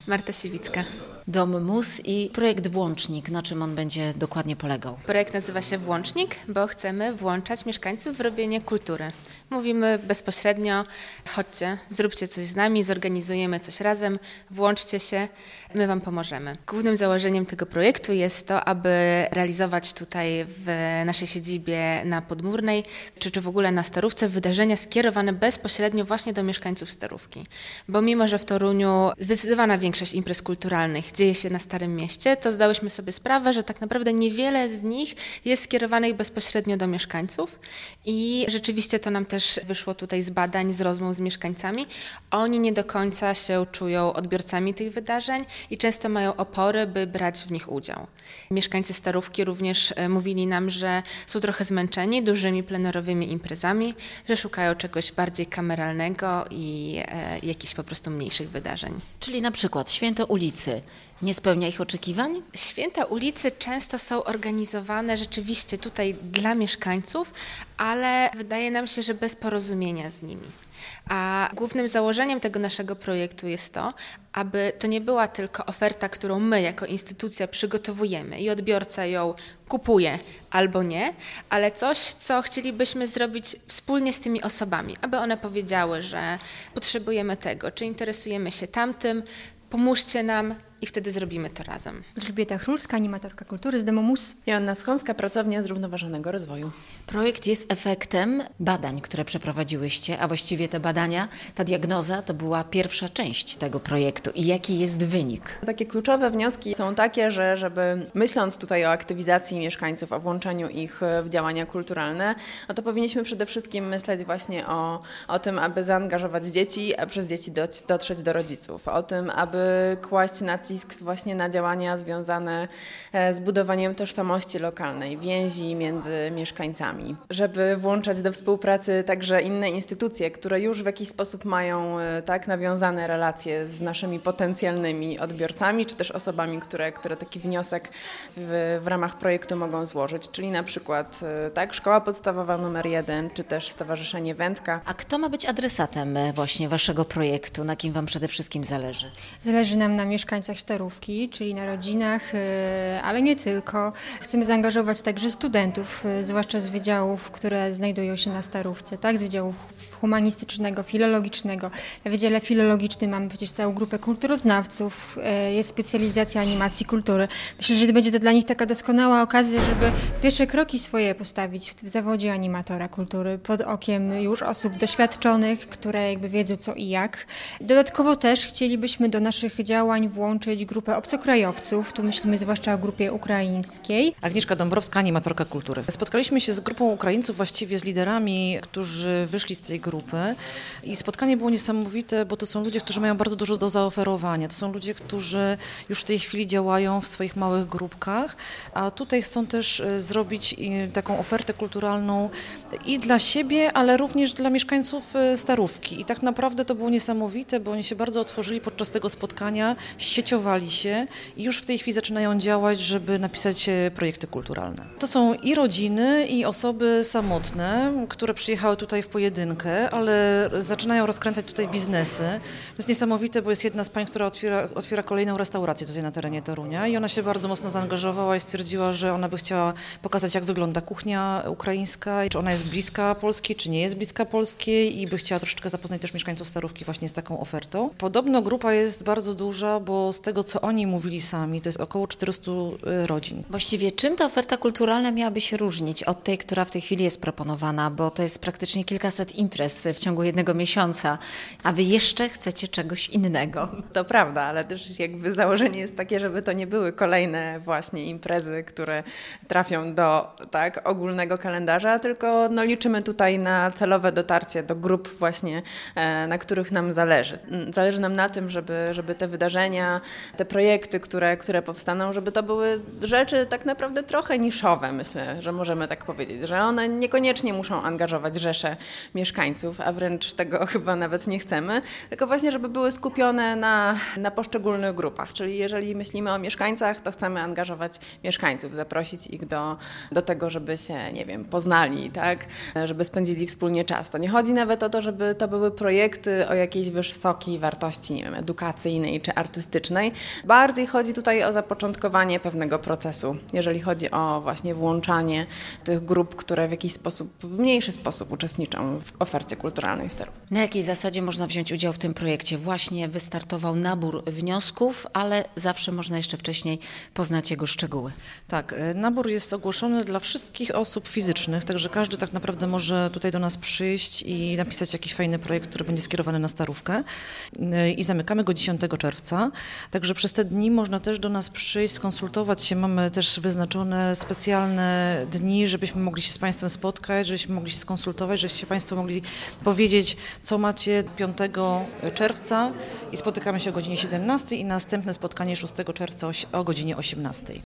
Marta Siwicka. Dom Mus i projekt Włącznik. Na czym on będzie dokładnie polegał? Projekt nazywa się Włącznik, bo chcemy włączać mieszkańców w robienie kultury. Mówimy bezpośrednio, chodźcie, zróbcie coś z nami, zorganizujemy coś razem, włączcie się, my Wam pomożemy. Głównym założeniem tego projektu jest to, aby realizować tutaj w naszej siedzibie na Podmurnej, czy w ogóle na Starówce wydarzenia skierowane bezpośrednio właśnie do mieszkańców Starówki. Bo mimo, że w Toruniu zdecydowana większość imprez kulturalnych dzieje się na Starym Mieście, to zdałyśmy sobie sprawę, że tak naprawdę niewiele z nich jest skierowanych bezpośrednio do mieszkańców i rzeczywiście to nam też wyszło tutaj z badań, z rozmów z mieszkańcami. Oni nie do końca się czują odbiorcami tych wydarzeń i często mają opory, by brać w nich udział. Mieszkańcy Starówki również mówili nam, że są trochę zmęczeni dużymi plenerowymi imprezami, że szukają czegoś bardziej kameralnego i jakichś po prostu mniejszych wydarzeń. Czyli na przykład Święto Ulicy nie spełnia ich oczekiwań? Święta ulicy często są organizowane rzeczywiście tutaj dla mieszkańców, ale wydaje nam się, że bez porozumienia z nimi. A głównym założeniem tego naszego projektu jest to, aby to nie była tylko oferta, którą my jako instytucja przygotowujemy i odbiorca ją kupuje albo nie, ale coś, co chcielibyśmy zrobić wspólnie z tymi osobami, aby one powiedziały, że potrzebujemy tego, czy interesujemy się tamtym, pomóżcie nam i wtedy zrobimy to razem. Elżbieta Chrulska, animatorka kultury z Domu Mus. Joanna Schomska, pracownia zrównoważonego rozwoju. Projekt jest efektem badań, które przeprowadziłyście, a właściwie te badania, ta diagnoza to była pierwsza część tego projektu. I jaki jest wynik? Takie kluczowe wnioski są takie, że żeby myśląc tutaj o aktywizacji mieszkańców, o włączeniu ich w działania kulturalne, no to powinniśmy przede wszystkim myśleć właśnie o tym, aby zaangażować dzieci, a przez dzieci dotrzeć do rodziców. O tym, aby kłaść nacisk właśnie na działania związane z budowaniem tożsamości lokalnej, więzi między mieszkańcami. Żeby włączać do współpracy także inne instytucje, które już w jakiś sposób mają tak nawiązane relacje z naszymi potencjalnymi odbiorcami, czy też osobami, które taki wniosek w ramach projektu mogą złożyć, czyli na przykład tak, Szkoła Podstawowa nr 1, czy też Stowarzyszenie Wędka. A kto ma być adresatem właśnie waszego projektu? Na kim wam przede wszystkim zależy? Zależy nam na mieszkańcach Starówki, czyli na rodzinach, ale nie tylko. Chcemy zaangażować także studentów, zwłaszcza z wydziałów, które znajdują się na Starówce, tak? Z wydziału humanistycznego, filologicznego. Na Wydziale Filologicznym mamy przecież całą grupę kulturoznawców, jest specjalizacja animacji kultury. Myślę, że będzie to dla nich taka doskonała okazja, żeby pierwsze kroki swoje postawić w zawodzie animatora kultury pod okiem już osób doświadczonych, które jakby wiedzą co i jak. Dodatkowo też chcielibyśmy do naszych działań włączyć grupę obcokrajowców, tu myślimy zwłaszcza o grupie ukraińskiej. Agnieszka Dąbrowska, animatorka kultury. Spotkaliśmy się z grupą Ukraińców, właściwie z liderami, którzy wyszli z tej grupy i spotkanie było niesamowite, bo to są ludzie, którzy mają bardzo dużo do zaoferowania. To są ludzie, którzy już w tej chwili działają w swoich małych grupkach, a tutaj chcą też zrobić taką ofertę kulturalną i dla siebie, ale również dla mieszkańców Starówki. I tak naprawdę to było niesamowite, bo oni się bardzo otworzyli podczas tego spotkania, sieciowali się i już w tej chwili zaczynają działać, żeby napisać projekty kulturalne. To są i rodziny, i osoby samotne, które przyjechały tutaj w pojedynkę, ale zaczynają rozkręcać tutaj biznesy. To jest niesamowite, bo jest jedna z pań, która otwiera kolejną restaurację tutaj na terenie Torunia i ona się bardzo mocno zaangażowała i stwierdziła, że ona by chciała pokazać, jak wygląda kuchnia ukraińska, czy ona jest bliska Polski, czy nie jest bliska Polskiej i by chciała troszeczkę zapoznać też mieszkańców Starówki właśnie z taką ofertą. Podobno grupa jest bardzo duża, bo z tego, co oni mówili sami, to jest około 400 rodzin. Właściwie czym ta oferta kulturalna miałaby się różnić od tej, która w tej chwili jest proponowana, bo to jest praktycznie kilkaset imprez w ciągu jednego miesiąca, a wy jeszcze chcecie czegoś innego. To prawda, ale też jakby założenie jest takie, żeby to nie były kolejne właśnie imprezy, które trafią do tak ogólnego kalendarza, tylko liczymy tutaj na celowe dotarcie do grup właśnie, na których nam zależy. Zależy nam na tym, żeby te wydarzenia te projekty, które powstaną, żeby to były rzeczy tak naprawdę trochę niszowe, myślę, że możemy tak powiedzieć, że one niekoniecznie muszą angażować rzesze mieszkańców, a wręcz tego chyba nawet nie chcemy, tylko właśnie, żeby były skupione na poszczególnych grupach, czyli jeżeli myślimy o mieszkańcach, to chcemy angażować mieszkańców, zaprosić ich do tego, żeby się, nie wiem, poznali, tak, żeby spędzili wspólnie czas. To nie chodzi nawet o to, żeby to były projekty o jakiejś wysokiej wartości, nie wiem, edukacyjnej czy artystycznej. Bardziej chodzi tutaj o zapoczątkowanie pewnego procesu, jeżeli chodzi o właśnie włączanie tych grup, które w jakiś sposób, w mniejszy sposób uczestniczą w ofercie kulturalnej Sterów. Na jakiej zasadzie można wziąć udział w tym projekcie? Właśnie wystartował nabór wniosków, ale zawsze można jeszcze wcześniej poznać jego szczegóły. Tak, nabór jest ogłoszony dla wszystkich osób fizycznych, także każdy tak naprawdę może tutaj do nas przyjść i napisać jakiś fajny projekt, który będzie skierowany na Starówkę. I zamykamy go 10 czerwca, także przez te dni można też do nas przyjść, skonsultować się. Mamy też wyznaczone specjalne dni, żebyśmy mogli się z Państwem spotkać, żebyśmy mogli się skonsultować, żebyście Państwo mogli powiedzieć, co macie 5 czerwca i spotykamy się o godzinie 17 i następne spotkanie 6 czerwca o godzinie 18.